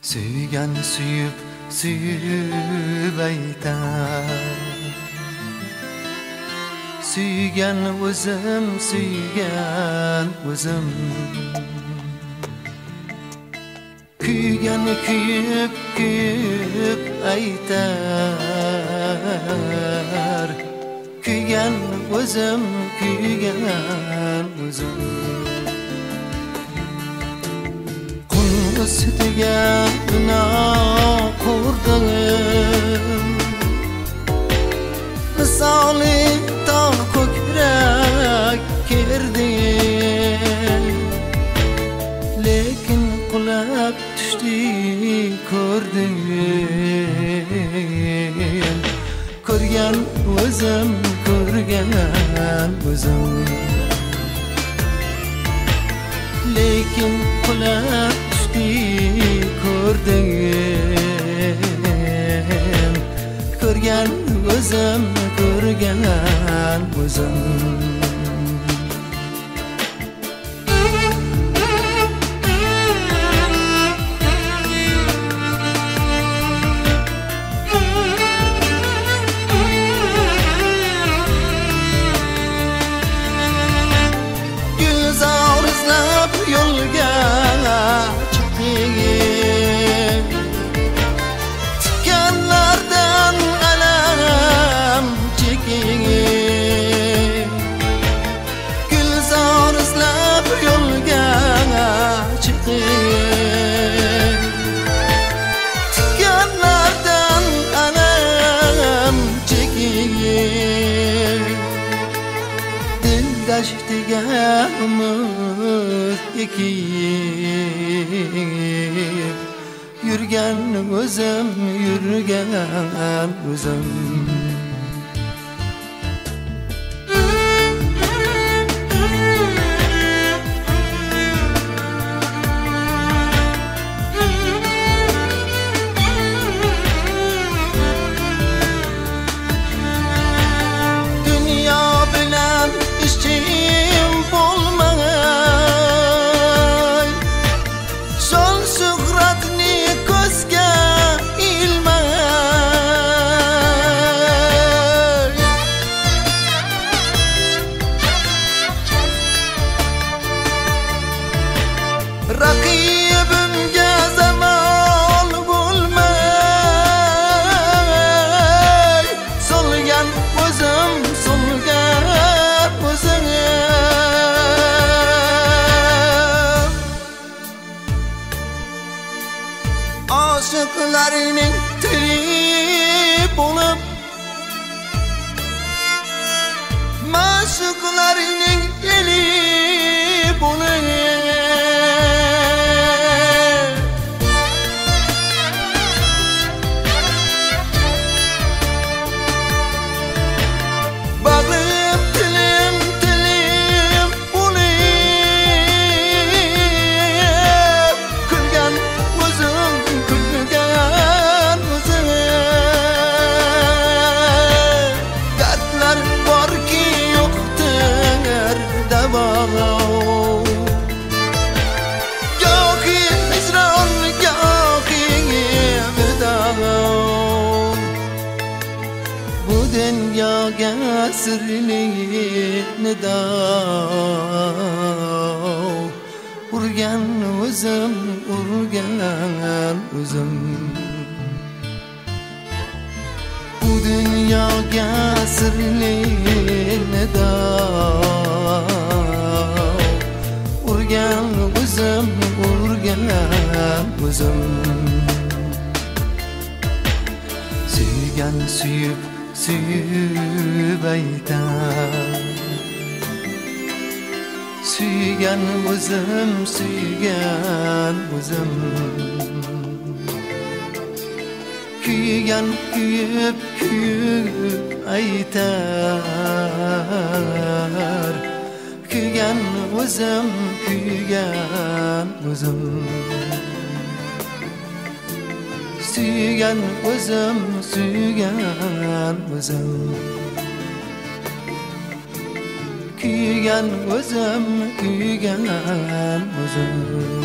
Suygan suyib aytar. Suygan o'zim Kuygan kuyib aytar. Kuygan o'zim Qum ustiga bino qurdim, misoli tog' ko'krak kerdi, lekin qulab tushdi ko'rdim. Ko'rgan o'zim lekin qulab tushdi ko'rdim. Ko'rgan o'zim yo'lga chiqdim, tikanlardan alam chekdim. Gulzor izlab yo'lga chiqdim, tikanlardan alam chekdim. Dildashtiga umid ekib yurgan o'zim Dünya bilan ishim bo'lmay, son shuhratni ko'zga ilmay. Raqibimga zamon bo'lmay, solgan o'zim Aşıklarının tili bulup, maşıklarının eli bulup. Bağlayıp dilim bulup, külgen özüm dertler var ki yoktur deva. Gahi hicran, gahi veda. Bu dünyaga sirli nida urgan o'zim Bu dunyoga sirli nida urgan o'zim Suygan suyib aytar. Suygan o'zim Kuygan kuyib aytar. Kuygan o'zim Suygan o'zim Kuygan o'zim